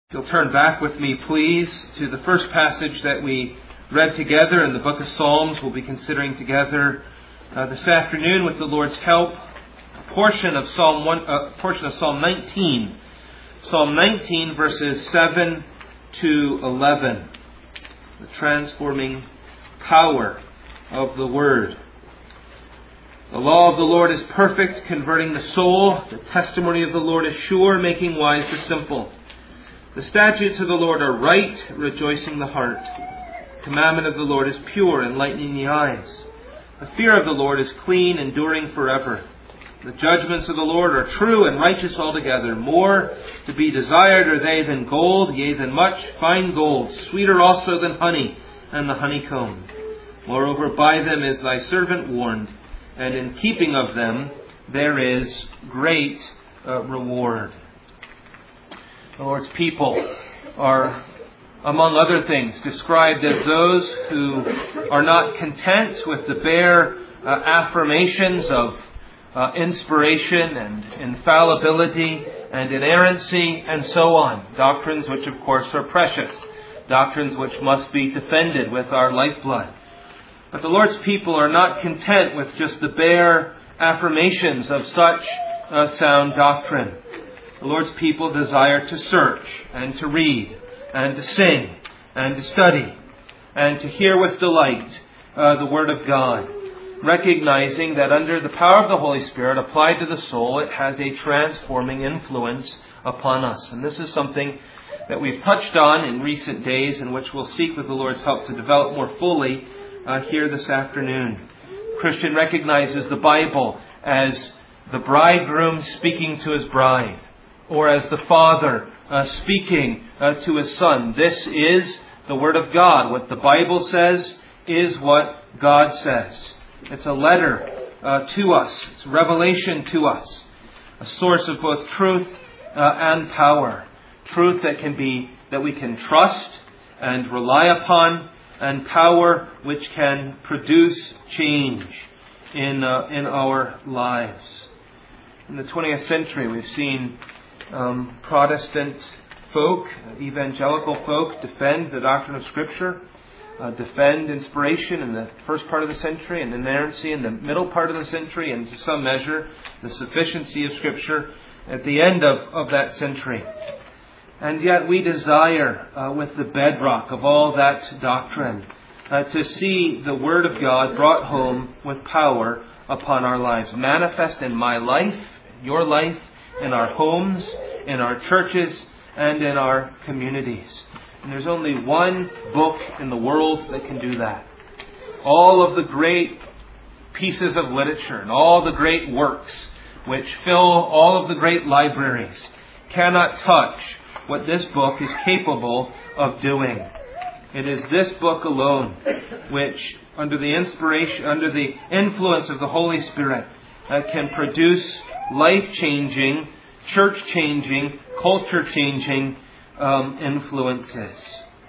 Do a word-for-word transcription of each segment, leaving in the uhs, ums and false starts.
You'll turn back with me, please, to the first passage that we read together in the book of Psalms. We'll be considering together uh, this afternoon, with the Lord's help, a portion of Psalm one, uh, portion of Psalm nineteen, Psalm nineteen, verses seven to eleven. The transforming power of the Word. The law of the Lord is perfect, converting the soul. The testimony of the Lord is sure, making wise the simple. The statutes of the Lord are right, rejoicing the heart. The commandment of the Lord is pure, enlightening the eyes. The fear of the Lord is clean, enduring forever. The judgments of the Lord are true and righteous altogether. More to be desired are they than gold, yea, than much fine gold, sweeter also than honey and the honeycomb. Moreover, by them is thy servant warned, and in keeping of them there is great uh, reward. The Lord's people are, among other things, described as those who are not content with the bare uh, affirmations of uh, inspiration and infallibility and inerrancy and so on. Doctrines which, of course, are precious. Doctrines which must be defended with our lifeblood. But the Lord's people are not content with just the bare affirmations of such uh, sound doctrine. The Lord's people desire to search and to read and to sing and to study and to hear with delight uh, the Word of God, recognizing that under the power of the Holy Spirit applied to the soul, it has a transforming influence upon us. And this is something that we've touched on in recent days, and which we'll seek with the Lord's help to develop more fully uh, here this afternoon. The Christian recognizes the Bible as the bridegroom speaking to his bride, or as the Father uh, speaking uh, to his Son. This is the Word of God. What the Bible says is what God says. It's a letter uh, to us. It's revelation to us. A source of both truth uh, and power. Truth that can be, that we can trust and rely upon, and power which can produce change in uh, in our lives. In the twentieth century, we've seen Um, Protestant folk, evangelical folk, defend the doctrine of Scripture, uh, defend inspiration in the first part of the century, and inerrancy in the middle part of the century, and to some measure the sufficiency of Scripture at the end of, of that century. And yet we desire, uh, with the bedrock of all that doctrine, uh, to see the Word of God brought home with power upon our lives, manifest in my life, your life, in our homes, in our churches, and in our communities. And there's only one book in the world that can do that. All of the great pieces of literature and all the great works which fill all of the great libraries cannot touch what this book is capable of doing. It is this book alone which, under the inspiration, under the influence of the Holy Spirit, uh, can produce life-changing, church-changing, culture-changing um, influences.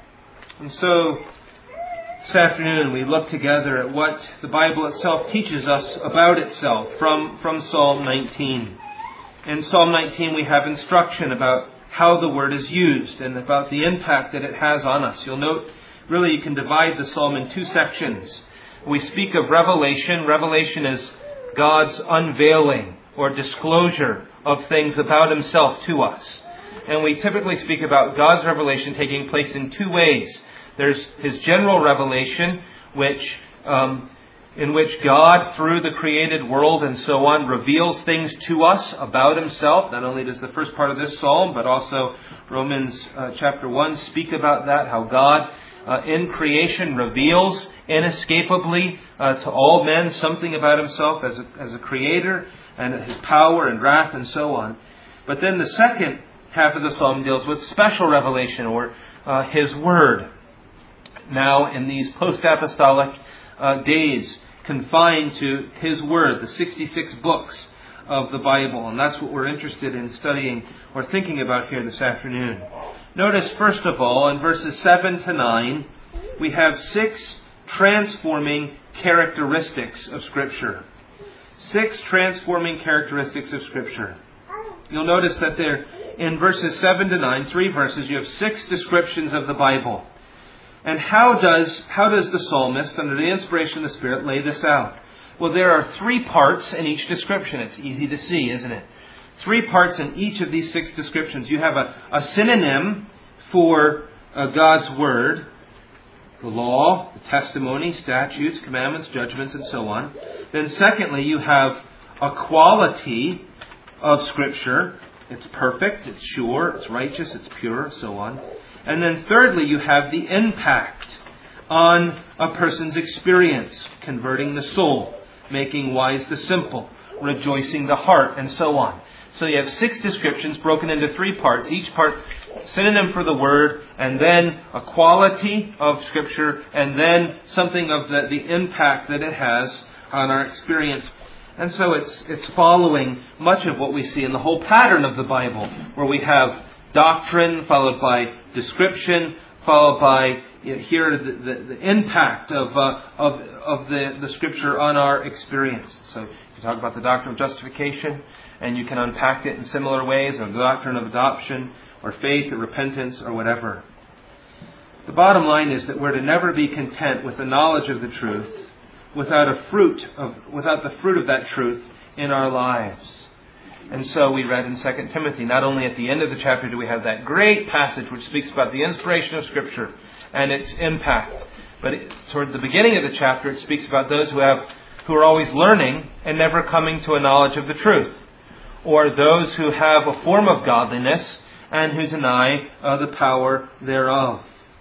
And so, this afternoon we look together at what the Bible itself teaches us about itself from, from Psalm nineteen. In Psalm nineteen we have instruction about how the Word is used and about the impact that it has on us. You'll note, really you can divide the Psalm in two sections. We speak of revelation. Revelation is God's unveiling or disclosure of things about Himself to us. And we typically speak about God's revelation taking place in two ways. There's His general revelation, which um, in which God, through the created world and so on, reveals things to us about Himself. Not only does the first part of this psalm, but also Romans uh, chapter one speak about that, how God uh, in creation reveals inescapably uh, to all men something about Himself as a, as a creator, and His power and wrath and so on. But then the second half of the psalm deals with special revelation, or uh, His Word. Now in these post-apostolic uh, days, confined to His Word, the sixty-six books of the Bible. And that's what we're interested in studying or thinking about here this afternoon. Notice, first of all, in verses seven to nine, we have six transforming characteristics of Scripture. Six transforming characteristics of Scripture. You'll notice that they're in verses seven to nine, three verses, you have six descriptions of the Bible. And how does, how does the psalmist, under the inspiration of the Spirit, lay this out? Well, there are three parts in each description. It's easy to see, isn't it? Three parts in each of these six descriptions. You have a, a synonym for uh, God's Word, the law, the testimony, statutes, commandments, judgments, and so on. Then secondly, you have a quality of Scripture. It's perfect, it's sure, it's righteous, it's pure, so on. And then thirdly, you have the impact on a person's experience, converting the soul, making wise the simple, rejoicing the heart, and so on. So you have six descriptions broken into three parts, each part synonym for the Word, and then a quality of Scripture, and then something of the, the impact that it has on our experience. And so it's it's following much of what we see in the whole pattern of the Bible, where we have doctrine followed by description, followed by you know, here the, the, the impact of uh, of of the, the Scripture on our experience. So you talk about the doctrine of justification, and you can unpack it in similar ways, or the doctrine of adoption, or faith, or repentance, or whatever. The bottom line is that we're to never be content with the knowledge of the truth without a fruit of without the fruit of that truth in our lives. And so we read in Second Timothy, not only at the end of the chapter do we have that great passage which speaks about the inspiration of Scripture and its impact, but it, toward the beginning of the chapter it speaks about those who have who are always learning and never coming to a knowledge of the truth, or those who have a form of godliness and who deny uh, the power thereof.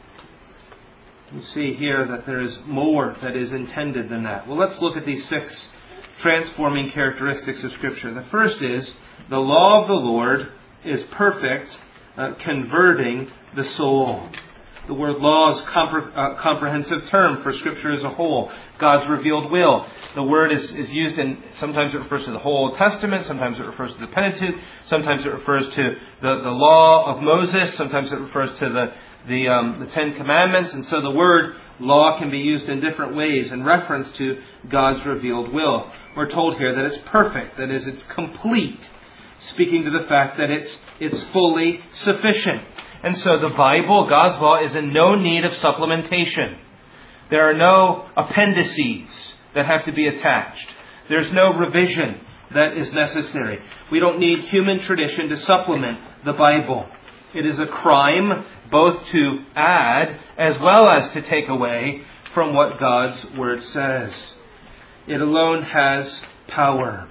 You see here that there is more that is intended than that. Well, let's look at these six transforming characteristics of Scripture. The first is, the law of the Lord is perfect, uh, converting the soul. The word law is a compre- uh, comprehensive term for Scripture as a whole. God's revealed will. The word is, is used in, sometimes it refers to the whole Old Testament, sometimes it refers to the Pentateuch, sometimes it refers to the, the law of Moses, sometimes it refers to the The, um, the Ten Commandments, and so the word law can be used in different ways in reference to God's revealed will. We're told here that it's perfect, that is, it's complete, speaking to the fact that it's it's fully sufficient. And so the Bible, God's law, is in no need of supplementation. There are no appendices that have to be attached. There's no revision that is necessary. We don't need human tradition to supplement the Bible. It is a crime both to add as well as to take away from what God's Word says. It alone has power.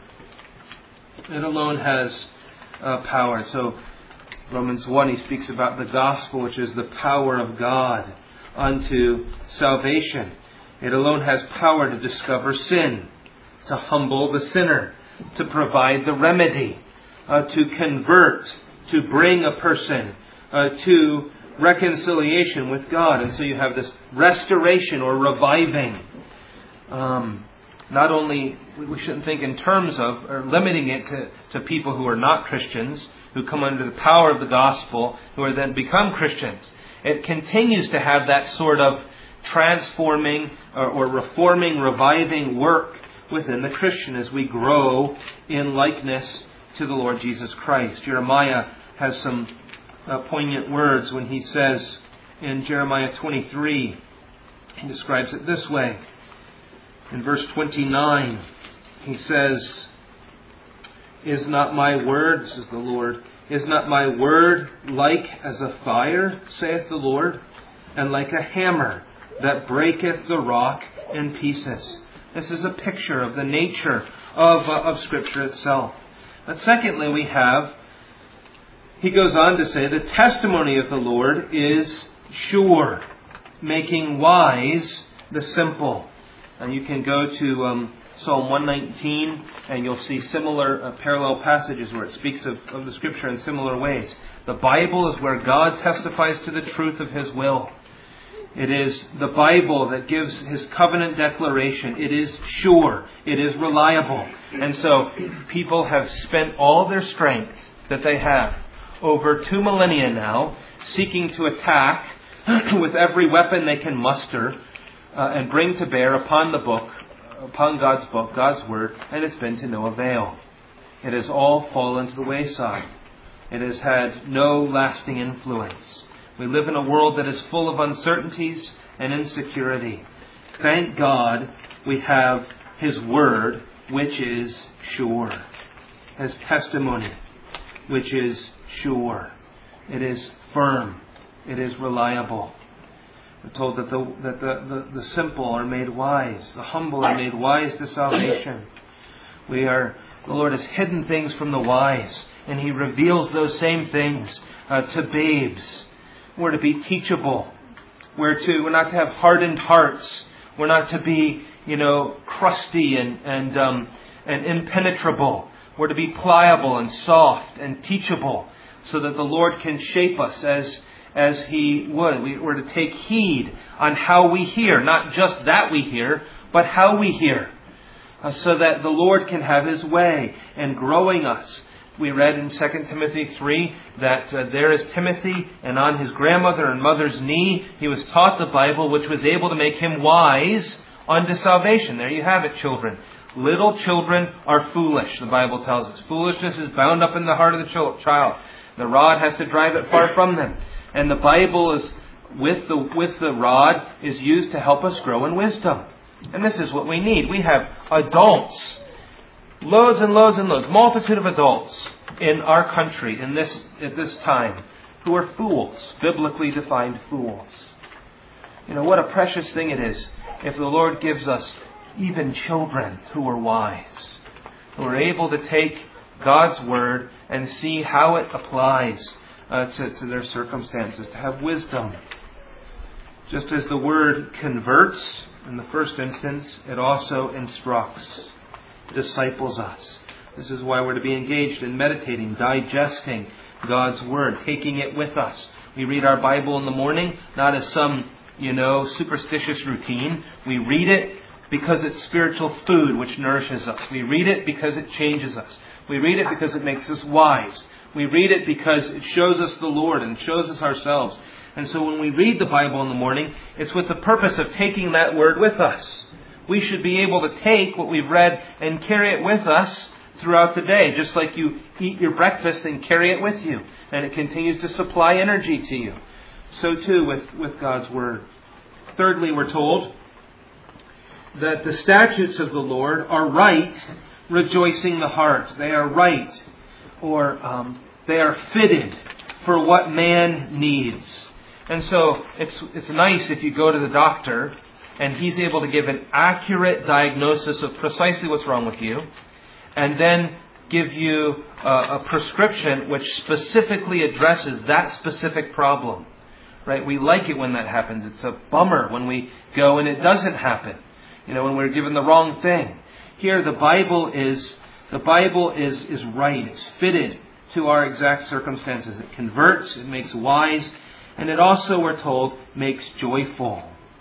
It alone has uh, power. So Romans one, he speaks about the gospel, which is the power of God unto salvation. It alone has power to discover sin, to humble the sinner, to provide the remedy, uh, to convert, to bring a person uh, to reconciliation with God. And so you have this restoration or reviving. Um, not only, we shouldn't think in terms of, or limiting it to, to people who are not Christians, who come under the power of the gospel, who are then become Christians. It continues to have that sort of transforming or, or reforming, reviving work within the Christian as we grow in likeness to the Lord Jesus Christ. Jeremiah has some uh, poignant words when he says in Jeremiah twenty-three, he describes it this way. In verse twenty-nine, he says, Is not my word, says the Lord, is not my word like as a fire, saith the Lord, and like a hammer that breaketh the rock in pieces? This is a picture of the nature of, uh, of Scripture itself. But secondly, we have, he goes on to say, the testimony of the Lord is sure, making wise the simple. And you can go to um, Psalm one nineteen, and you'll see similar uh, parallel passages where it speaks of, of the Scripture in similar ways. The Bible is where God testifies to the truth of His will. It is the Bible that gives His covenant declaration. It is sure. It is reliable. And so people have spent all their strength that they have over two millennia now seeking to attack with every weapon they can muster uh, and bring to bear upon the book, upon God's book, God's Word, and it's been to no avail. It has all fallen to the wayside. it has had no lasting influence. We live in a world that is full of uncertainties and insecurity. Thank God we have His Word, which is sure. His testimony, which is sure. It is firm. It is reliable. We're told that the that the, the, the simple are made wise. The humble are made wise to salvation. We are the Lord has hidden things from the wise, and He reveals those same things uh, to babes. We're to be teachable. We're to we're not to have hardened hearts. We're not to be, you know, crusty and and um, and impenetrable. We're to be pliable and soft and teachable, so that the Lord can shape us as as He would. We, we're to take heed on how we hear, not just that we hear, but how we hear, uh, so that the Lord can have His way in growing us. We read in Second Timothy three that uh, there is Timothy, and on his grandmother and mother's knee he was taught the Bible, which was able to make him wise unto salvation. There you have it, children. Little children are foolish, the Bible tells us. Foolishness is bound up in the heart of the child. The rod has to drive it far from them. And the Bible is with the with the rod is used to help us grow in wisdom. And this is what we need. We have adults, loads and loads and loads, multitude of adults in our country in this at this time who are fools, biblically defined fools. You know, what a precious thing it is if the Lord gives us even children who are wise, who are able to take God's Word and see how it applies uh, to, to their circumstances, to have wisdom. Just as the Word converts in the first instance, it also instructs, disciples us. This is why we're to be engaged in meditating, digesting God's Word, taking it with us. We read our Bible in the morning, not as some, you know, superstitious routine. We read it because it's spiritual food which nourishes us. We read it because it changes us. We read it because it makes us wise. We read it because it shows us the Lord and shows us ourselves. And so when we read the Bible in the morning, it's with the purpose of taking that Word with us. We should be able to take what we've read and carry it with us throughout the day, just like you eat your breakfast and carry it with you, and it continues to supply energy to you. So too with, with God's Word. Thirdly, we're told that the statutes of the Lord are right, rejoicing the heart. They are right, or um, they are fitted for what man needs. And so it's it's nice if you go to the doctor and he's able to give an accurate diagnosis of precisely what's wrong with you, and then give you a, a prescription which specifically addresses that specific problem. Right? We like it when that happens. It's a bummer when we go and it doesn't happen. You know, when we're given the wrong thing. Here, the Bible is the Bible is is right. It's fitted to our exact circumstances. It converts. It makes wise, and it also, we're told, makes joyful.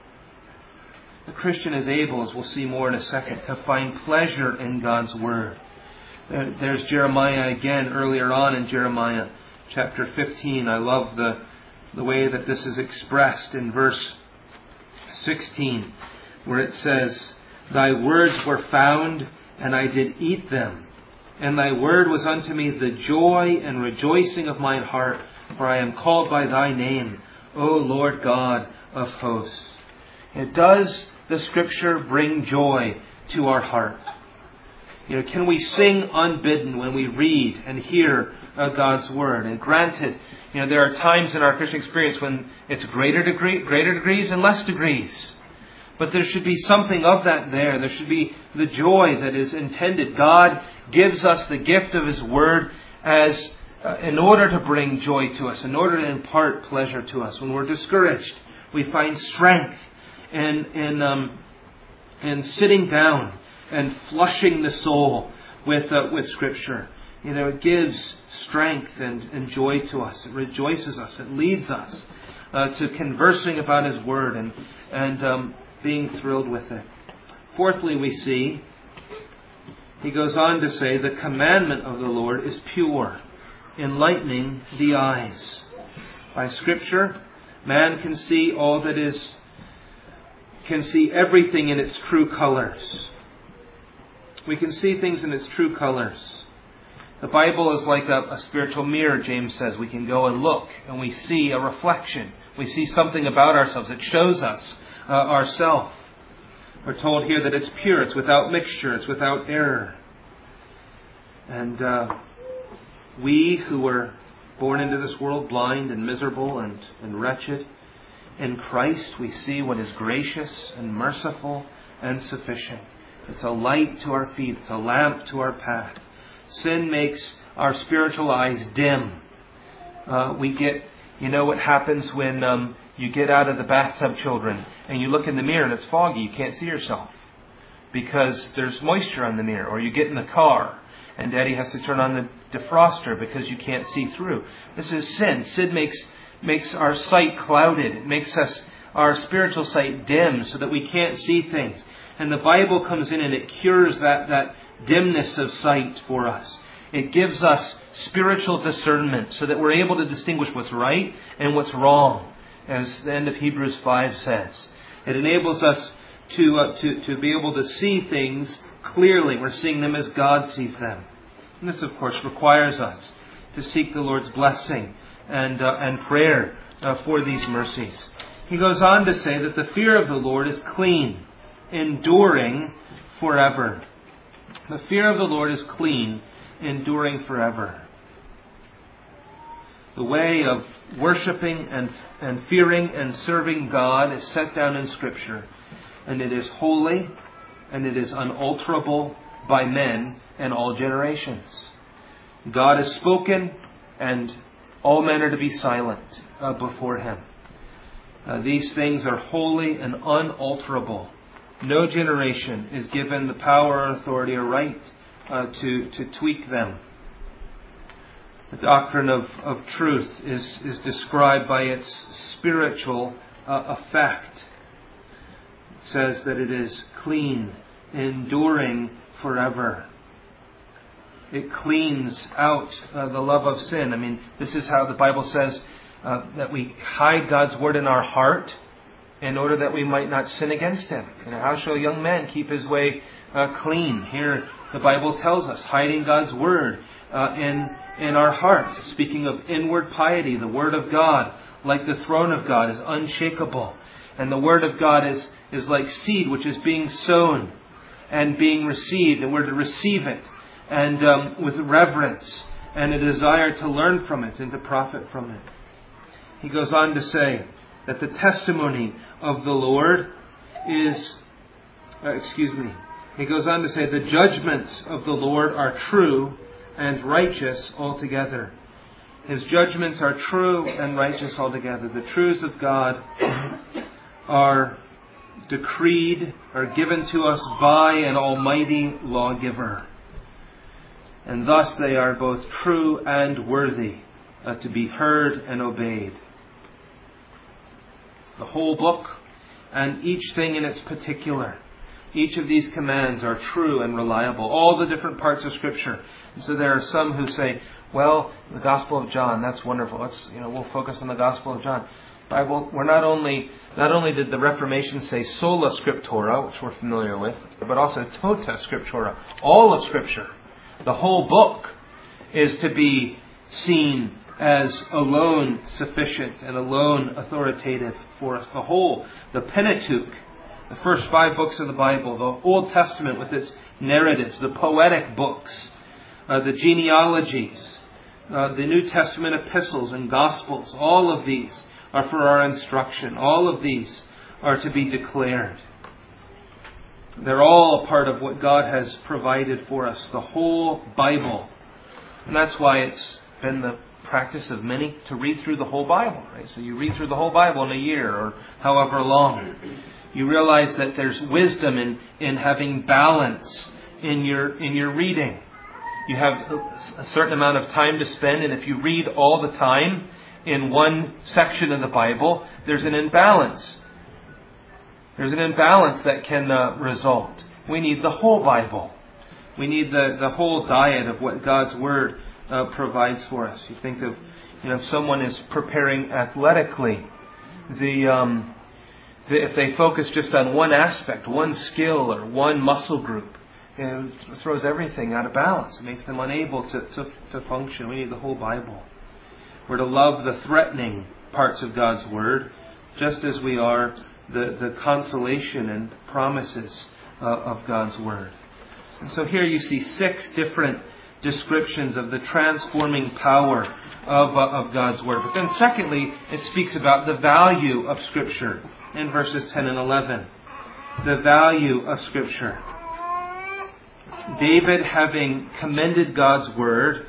The Christian is able, as we'll see more in a second, to find pleasure in God's Word. There's Jeremiah again, earlier on in Jeremiah chapter fifteen. I love the the way that this is expressed in verse sixteen, where it says, "Thy words were found, and I did eat them. And thy word was unto me the joy and rejoicing of mine heart, for I am called by thy name, O Lord God of hosts." And does the Scripture bring joy to our heart? You know, can we sing unbidden when we read and hear uh, God's Word? And granted, you know, there are times in our Christian experience when it's greater degree, greater degrees and less degrees. But there should be something of that there. There should be the joy that is intended. God gives us the gift of His Word as uh, in order to bring joy to us, in order to impart pleasure to us. When we're discouraged, we find strength in in um, in sitting down and flushing the soul with uh, with Scripture. You know, it gives strength and, and joy to us. It rejoices us. It leads us uh, to conversing about His Word and and um, being thrilled with it. Fourthly, we see, he goes on to say, the commandment of the Lord is pure, enlightening the eyes. By Scripture, man can see all that is, can see everything in its true colors. We can see things in its true colors. The Bible is like a, a spiritual mirror, James says. We can go and look, and we see a reflection. We see something about ourselves. It shows us uh, ourself. We're told here that it's pure, it's without mixture, it's without error. And uh, we who were born into this world blind and miserable and, and wretched, in Christ we see what is gracious and merciful and sufficient. It's a light to our feet, it's a lamp to our path. Sin makes our spiritual eyes dim. Uh, we get, you know what happens when um, you get out of the bathtub, children, and you look in the mirror and it's foggy, you can't see yourself because there's moisture on the mirror. Or you get in the car and Daddy has to turn on the defroster because you can't see through. This is sin. Sin makes makes our sight clouded. It makes us our spiritual sight dim so that we can't see things. And the Bible comes in and it cures that, that dimness of sight for us. It gives us spiritual discernment so that we're able to distinguish what's right and what's wrong, as the end of Hebrews five says. It enables us to, uh, to, to be able to see things clearly. We're seeing them as God sees them. And this, of course, requires us to seek the Lord's blessing and, uh, and prayer uh, for these mercies. He goes on to say that the fear of the Lord is clean, enduring forever. The fear of the Lord is clean, enduring forever. The way of worshipping and, and fearing and serving God is set down in Scripture. And it is holy and it is unalterable by men in all generations. God has spoken and all men are to be silent uh, before Him. Uh, these things are holy and unalterable. No generation is given the power or authority or right uh, to, to tweak them. The doctrine of, of truth is, is described by its spiritual uh, effect. It says that it is clean, enduring forever. It cleans out uh, the love of sin. I mean, this is how the Bible says uh, that we hide God's word in our heart in order that we might not sin against Him. You know, how shall a young man keep his way uh, clean? Here the Bible tells us, hiding God's word uh, in, in our hearts. Speaking of inward piety, the word of God, like the throne of God, is unshakable. And the word of God is, is like seed which is being sown and being received. And we're to receive it and um, with reverence and a desire to learn from it and to profit from it. He goes on to say that the testimony of the Lord is, uh, excuse me, he goes on to say the judgments of the Lord are true and righteous altogether. His judgments are true and righteous altogether. The truths of God are decreed, are given to us by an almighty lawgiver. And thus they are both true and worthy uh, to be heard and obeyed. The whole book and each thing in its particular. Each of these commands are true and reliable. All the different parts of Scripture. And so there are some who say, well, the Gospel of John, that's wonderful. Let's, you know, we'll focus on the Gospel of John. Bible, we're not only, not only did the Reformation say sola scriptura, which we're familiar with, but also tota scriptura. All of Scripture, the whole book, is to be seen as alone sufficient and alone authoritative for us. The whole, the Pentateuch, the first five books of the Bible, the Old Testament with its narratives, the poetic books, uh, the genealogies, uh, the New Testament epistles and Gospels, all of these are for our instruction. All of these are to be declared. They're all a part of what God has provided for us, the whole Bible. And that's why it's been the practice of many to read through the whole Bible, right? So you read through the whole Bible in a year or however long. You realize that there's wisdom in, in having balance in your in your reading. You have a certain amount of time to spend, and if you read all the time in one section of the Bible, there's an imbalance. There's an imbalance that can uh, result. We need the whole Bible. We need the, the whole diet of what God's Word uh, provides for us. You think of, you know, if someone is preparing athletically, the, um, the if they focus just on one aspect, one skill or one muscle group, it throws everything out of balance. It makes them unable to, to, to function. We need the whole Bible. We're to love the threatening parts of God's Word, just as we are the, the consolation and promises uh, of God's Word. And so here you see six different descriptions of the transforming power of, uh, of God's Word. But then secondly, it speaks about the value of Scripture in verses ten and eleven. The value of Scripture. David, having commended God's Word,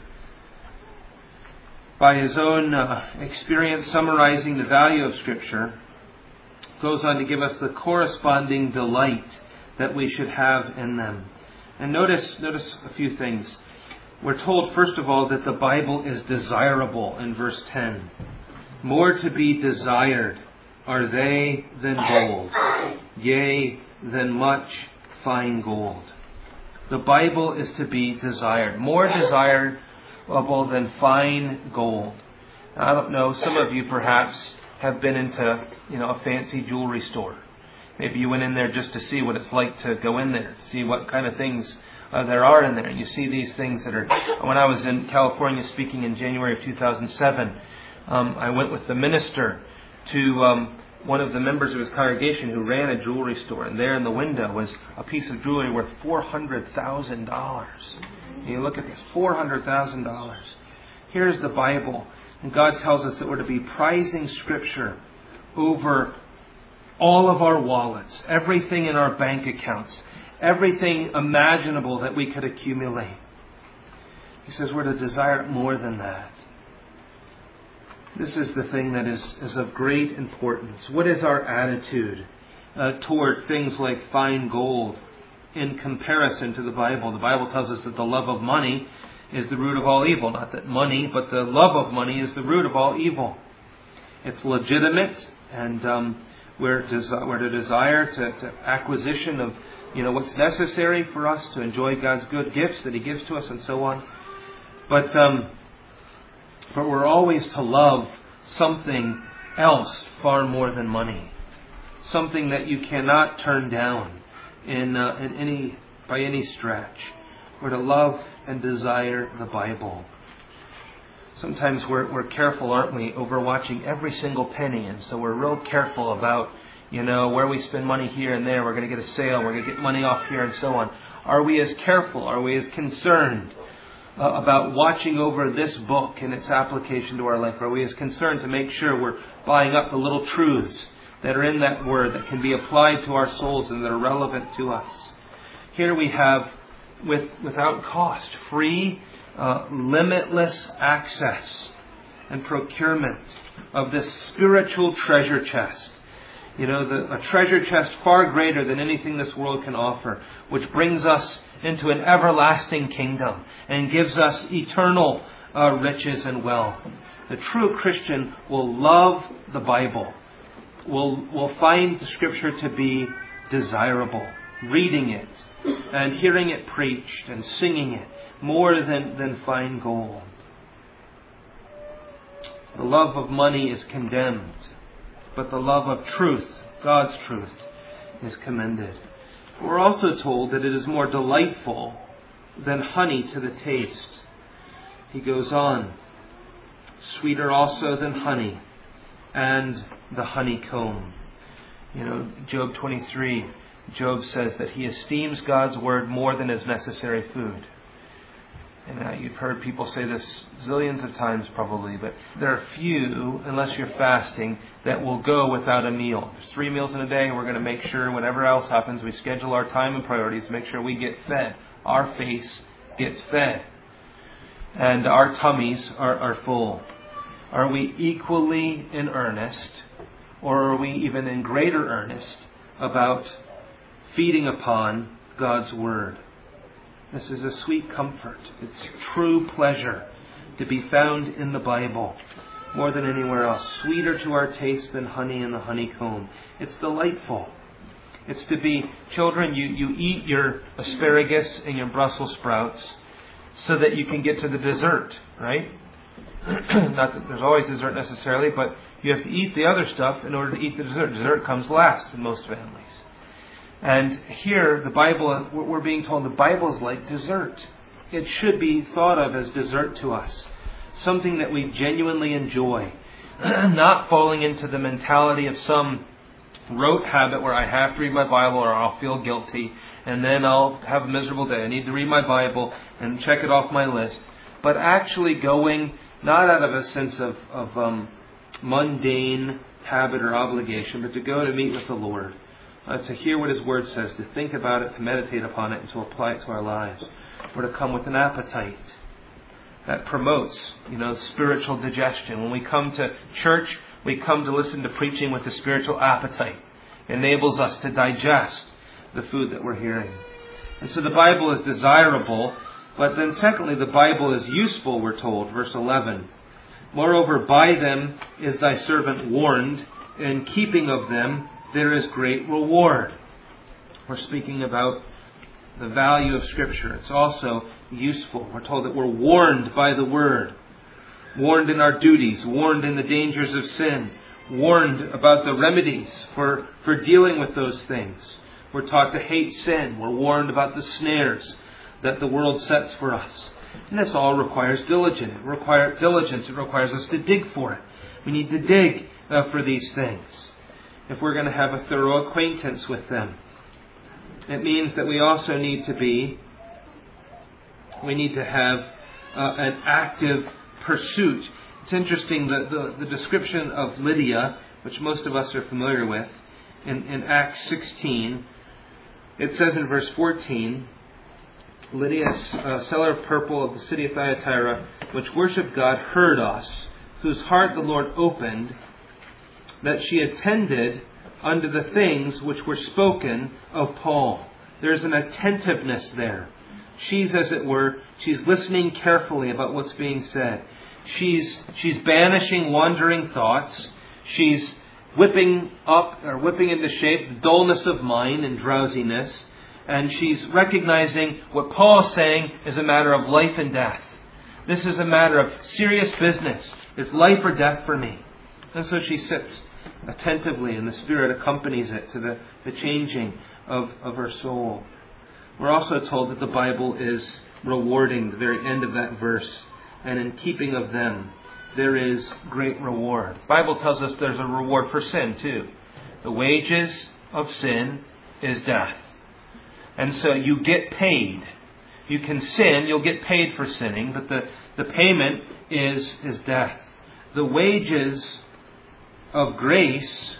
by his own uh, experience summarizing the value of Scripture, goes on to give us the corresponding delight that we should have in them. And notice, notice a few things. We're told, first of all, that the Bible is desirable in verse ten. More to be desired are they than gold, yea, than much fine gold. The Bible is to be desired, more desirable than fine gold. I don't know, some of you perhaps have been into, you know, a fancy jewelry store. Maybe you went in there just to see what it's like to go in there, see what kind of things uh, there are in there. And you see these things that are... When I was in California speaking in January of two thousand seven, um, I went with the minister to um, one of the members of his congregation who ran a jewelry store. And there in the window was a piece of jewelry worth four hundred thousand dollars. And you look at this, four hundred thousand dollars. Here's the Bible. And God tells us that we're to be prizing Scripture over all of our wallets, everything in our bank accounts, everything imaginable that we could accumulate. He says we're to desire it more than that. This is the thing that is, is of great importance. What is our attitude uh, toward things like fine gold in comparison to the Bible? The Bible tells us that the love of money is the root of all evil. Not that money, but the love of money is the root of all evil. It's legitimate, and um, we're, desi- we're to desire to, to acquisition of, you know, what's necessary for us to enjoy God's good gifts that He gives to us, and so on. But um, but we're always to love something else far more than money, something that you cannot turn down in uh, in any by any stretch. We're to love and desire the Bible. Sometimes we're we're careful, aren't we, over watching every single penny, and so we're real careful about, you know, where we spend money here and there. We're going to get a sale. We're going to get money off here and so on. Are we as careful? Are we as concerned uh, about watching over this book and its application to our life? Are we as concerned to make sure we're buying up the little truths that are in that word that can be applied to our souls and that are relevant to us? Here we have, with without cost, free, uh, limitless access and procurement of this spiritual treasure chest. You know, the, a treasure chest far greater than anything this world can offer, which brings us into an everlasting kingdom and gives us eternal uh, riches and wealth. The true Christian will love the Bible, will will find the Scripture to be desirable, reading it and hearing it preached and singing it more than, than fine gold. The love of money is condemned, but the love of truth, God's truth, is commended. We're also told that it is more delightful than honey to the taste. He goes on, sweeter also than honey and the honeycomb. You know, Job twenty-three, Job says that he esteems God's word more than his necessary food. And uh, you've heard people say this zillions of times probably, but there are few, unless you're fasting, that will go without a meal. There's three meals in a day, and we're going to make sure whatever else happens, we schedule our time and priorities to make sure we get fed. Our face gets fed. And our tummies are, are full. Are we equally in earnest, or are we even in greater earnest about feeding upon God's Word? This is a sweet comfort. It's true pleasure to be found in the Bible more than anywhere else. Sweeter to our taste than honey in the honeycomb. It's delightful. It's to be, children, you, you eat your asparagus and your Brussels sprouts so that you can get to the dessert, right? Not that there's always dessert necessarily, but you have to eat the other stuff in order to eat the dessert. Dessert comes last in most families. And here, the Bible, we're being told the Bible is like dessert. It should be thought of as dessert to us. Something that we genuinely enjoy. Not falling into the mentality of some rote habit where I have to read my Bible or I'll feel guilty and then I'll have a miserable day. I need to read my Bible and check it off my list. But actually going not out of a sense of, of um, mundane habit or obligation, but to go to meet with the Lord. Uh, to hear what His Word says, to think about it, to meditate upon it, and to apply it to our lives. We're to come with an appetite that promotes, you know, spiritual digestion. When we come to church, we come to listen to preaching with a spiritual appetite. It enables us to digest the food that we're hearing. And so the Bible is desirable, but then secondly, the Bible is useful, we're told, verse eleven. Moreover, by them is thy servant warned, in keeping of them there is great reward. We're speaking about the value of Scripture. It's also useful. We're told that we're warned by the Word. Warned in our duties. Warned in the dangers of sin. Warned about the remedies for, for dealing with those things. We're taught to hate sin. We're warned about the snares that the world sets for us. And this all requires diligence. It requires diligence. It requires us to dig for it. We need to dig uh, for these things if we're going to have a thorough acquaintance with them. It means that we also need to be, we need to have uh, an active pursuit. It's interesting that the, the description of Lydia, which most of us are familiar with, in, in Acts sixteen, it says in verse fourteen, Lydia, uh, seller of purple of the city of Thyatira, which worshipped God, heard us, whose heart the Lord opened, that she attended unto the things which were spoken of Paul. There's an attentiveness there. She's, as it were, she's listening carefully about what's being said. She's she's banishing wandering thoughts. She's whipping up or whipping into shape dullness of mind and drowsiness. And she's recognizing what Paul's saying is a matter of life and death. This is a matter of serious business. It's life or death for me. And so she sits attentively, and the Spirit accompanies it to the, the changing of, of her soul. We're also told that the Bible is rewarding, the very end of that verse. And in keeping of them, there is great reward. The Bible tells us there's a reward for sin too. The wages of sin is death. And so you get paid. You can sin, you'll get paid for sinning, but the, the payment is, is death. The wages of grace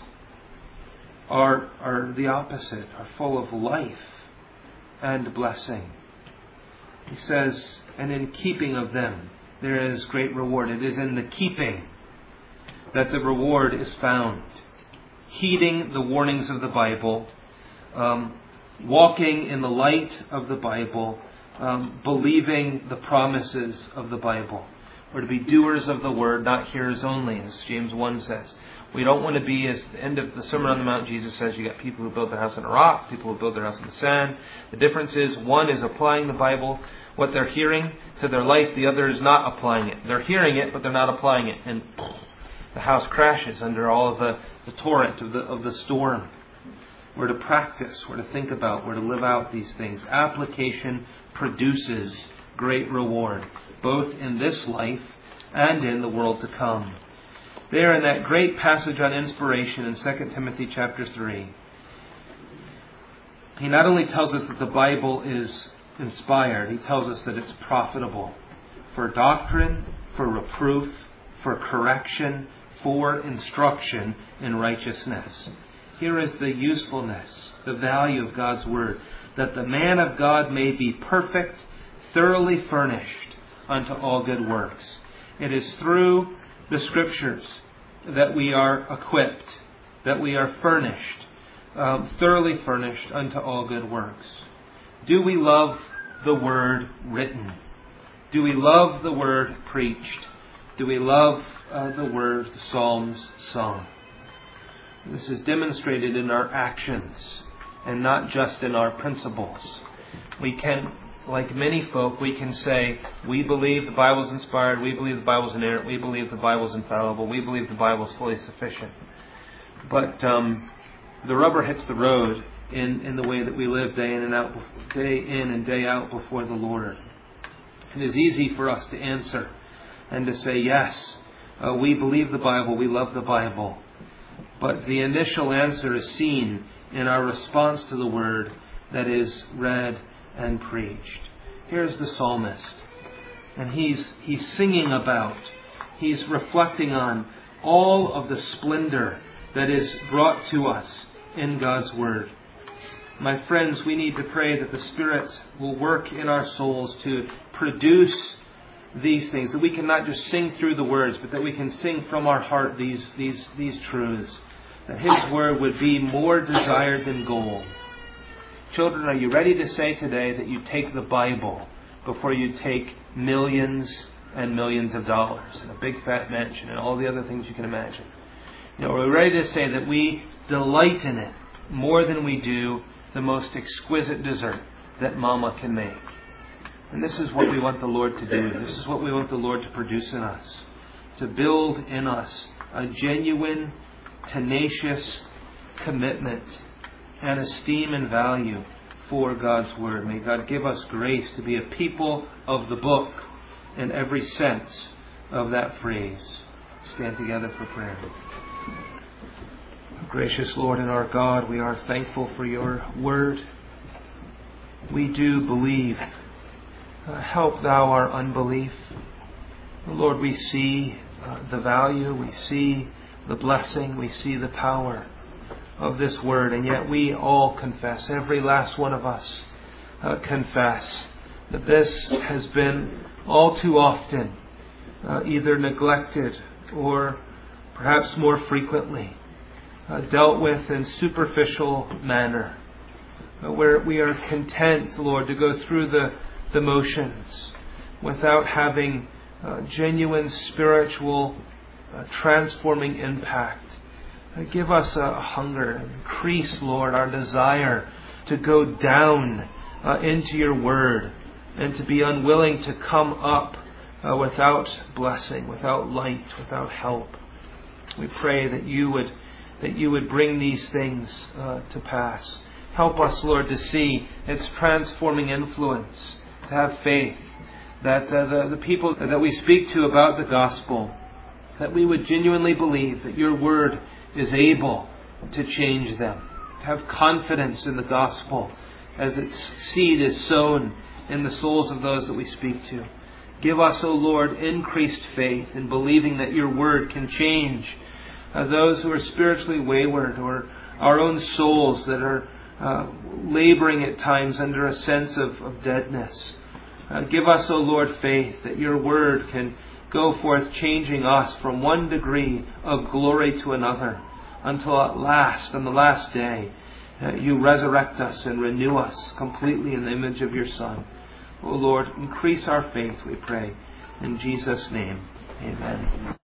are, are the opposite, are full of life and blessing. He says, and in keeping of them, there is great reward. It is in the keeping that the reward is found. Heeding the warnings of the Bible, um, walking in the light of the Bible, um, believing the promises of the Bible. We're to be doers of the word, not hearers only, as James one says. We don't want to be, as the end of the Sermon on the Mount, Jesus says, you got people who build their house on a rock, people who build their house on the sand. The difference is, one is applying the Bible, what they're hearing, to their life. The other is not applying it. They're hearing it, but they're not applying it. And the house crashes under all of the, the torrent of the, of the storm. We're to practice, we're to think about, we're to live out these things. Application produces great reward, both in this life and in the world to come. There in that great passage on inspiration in Second Timothy chapter three, he not only tells us that the Bible is inspired, he tells us that it's profitable for doctrine, for reproof, for correction, for instruction in righteousness. Here is the usefulness, the value of God's Word, that the man of God may be perfect, thoroughly furnished unto all good works. It is through the Scriptures that we are equipped, that we are furnished, um, thoroughly furnished unto all good works. Do we love the Word written? Do we love the Word preached? Do we love uh, the Word, the Psalms sung? This is demonstrated in our actions and not just in our principles. We can, like many folk, we can say, we believe the Bible is inspired, we believe the Bible is inerrant, we believe the Bible is infallible, we believe the Bible is fully sufficient. But um, the rubber hits the road in, in the way that we live day in and out, day in and day out before the Lord. It is easy for us to answer and to say, yes, uh, we believe the Bible, we love the Bible. But the initial answer is seen in our response to the Word that is read and preached. Here's the psalmist, and he's he's singing about, he's reflecting on all of the splendor that is brought to us in God's Word. My friends, we need to pray that the Spirit will work in our souls to produce these things, that we can not just sing through the words, but that we can sing from our heart these these these truths, that His Word would be more desired than gold. Children, are you ready to say today that you take the Bible before you take millions and millions of dollars and a big fat mansion and all the other things you can imagine? You know, are we ready to say that we delight in it more than we do the most exquisite dessert that Mama can make? And this is what we want the Lord to do. This is what we want the Lord to produce in us, to build in us a genuine, tenacious commitment and esteem and value for God's Word. May God give us grace to be a people of the book in every sense of that phrase. Stand together for prayer. Gracious Lord and our God, we are thankful for Your Word. We do believe. Uh, help Thou our unbelief. Lord, we see uh, the value, we see the blessing, we see the power of this Word, and yet we all confess, every last one of us uh, confess that this has been all too often uh, either neglected or perhaps more frequently uh, dealt with in superficial manner, uh, where we are content, Lord, to go through the, the motions without having uh, genuine spiritual uh, transforming impact. Give us a hunger. Increase, Lord, our desire to go down uh, into Your Word and to be unwilling to come up uh, without blessing, without light, without help. We pray that You would that You would bring these things uh, to pass. Help us, Lord, to see its transforming influence, to have faith that uh, the, the people that we speak to about the gospel, that we would genuinely believe that Your Word is able to change them, to have confidence in the gospel as its seed is sown in the souls of those that we speak to. Give us, O Lord, increased faith in believing that Your Word can change uh, those who are spiritually wayward, or our own souls that are uh, laboring at times under a sense of, of deadness. Uh, give us, O Lord, faith that Your Word can go forth changing us from one degree of glory to another, until at last, on the last day, uh, You resurrect us and renew us completely in the image of Your Son. O Lord, increase our faith, we pray. In Jesus' name, amen.